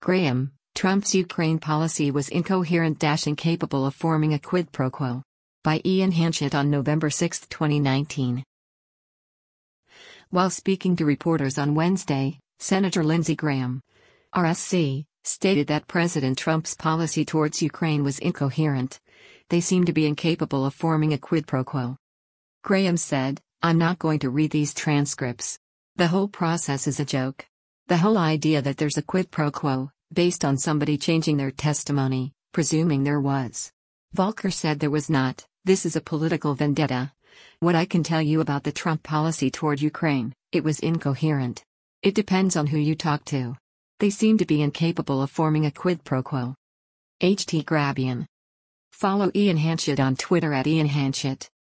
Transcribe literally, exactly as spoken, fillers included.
Graham, Trump's Ukraine policy was incoherent dash incapable of forming a quid pro quo. By Ian Hanchett on November sixth, twenty nineteen. While speaking to reporters on Wednesday, Senator Lindsey Graham, R S C, stated that President Trump's policy towards Ukraine was incoherent. They seem to be incapable of forming a quid pro quo. Graham said, "I'm not going to read these transcripts. The whole process is a joke. The whole idea that there's a quid pro quo, based on somebody changing their testimony, presuming there was. Volker said there was not. This is a political vendetta. What I can tell you about the Trump policy toward Ukraine, it was incoherent. It depends on who you talk to. They seem to be incapable of forming a quid pro quo." H T Grabian. Follow Ian Hanchett on Twitter at Ian Hanchett.